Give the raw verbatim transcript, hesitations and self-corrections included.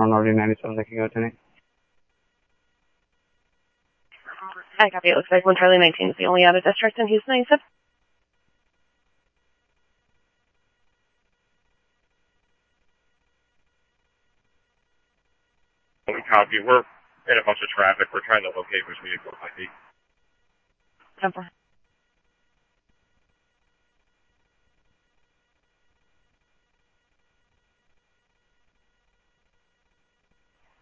on R D ninety-seven that can go tonight. I copy. It looks like one Charlie nineteen is the only out of district in Houston ninety-seven. We copy. We're in a bunch of traffic. We're trying to locate which vehicle it might be. ten four.